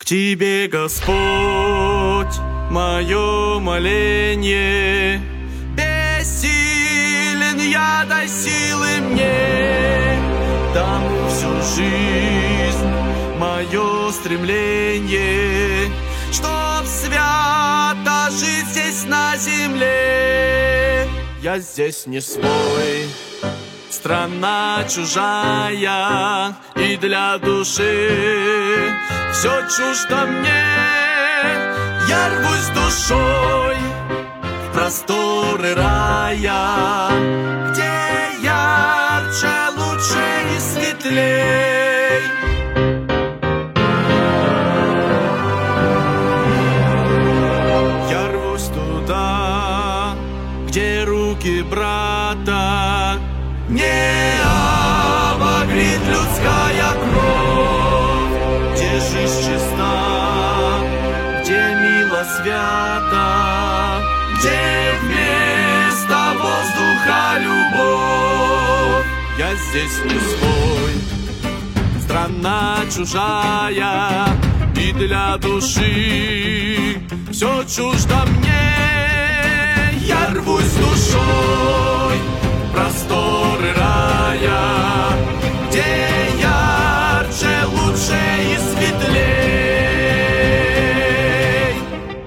Тебе, Господь, мое моление. Бессилен я, дай силы мне. Тому всю жизнь мое стремление, чтоб свято жить здесь на земле. Я здесь не свой, страна чужая, и для души все чуждо мне. Я рвусь душой в просторы рая, где ярче, лучше и светлей. Я рвусь туда, где руки брата не обогрит людская кровь, где жизнь чиста, где мило свято, где вместо воздуха любовь. Я здесь не свой, страна чужая, и для души все чуждо мне. Я рвусь душой в просторы рая, где ярче, лучше и светлей.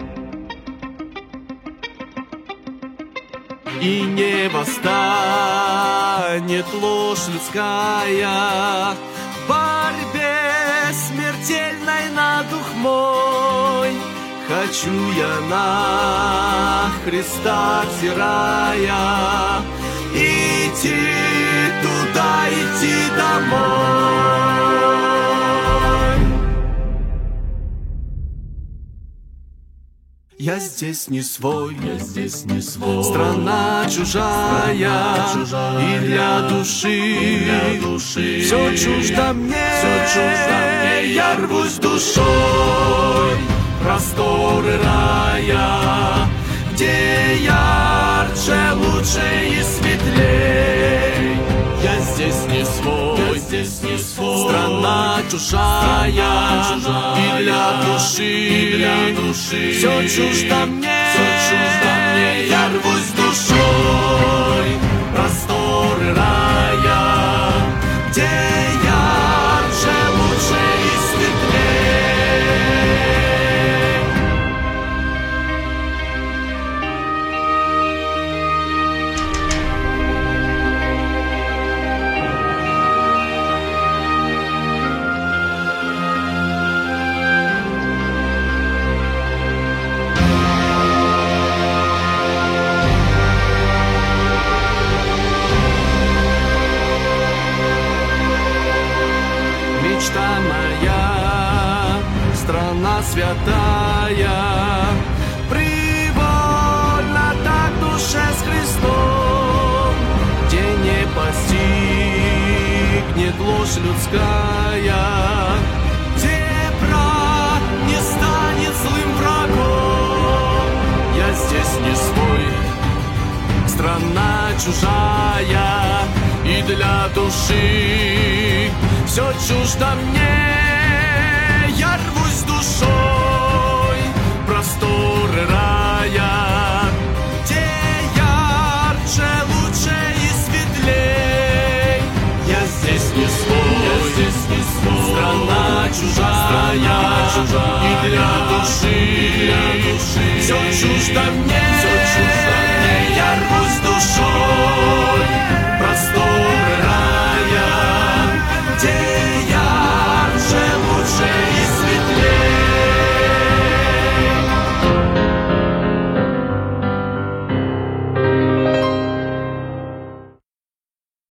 И не восстанет ложь людская в борьбе смертельной на дух мой. Хочу я на Христа взирая идти туда, идти домой. Я здесь не свой, страна чужая, и для души все чуждо мне. Я рвусь душой в просторы рая, где ярче, лучше и светлей. Я здесь не свой, страна чужая, и для души все чуждо мне. Я рвусь душой в просторы рая, где ярче, лучше и светлей. Мечта моя, страна святая, привольна так душе с Христом, где не постигнет ложь людская, где брат не станет злым врагом. Я здесь не свой, страна чужая, и для души все чуждо мне. Я рвусь душой в просторы рая, где ярче, лучше и светлей. Я здесь не свой, страна чужая, и для души все чуждо мне.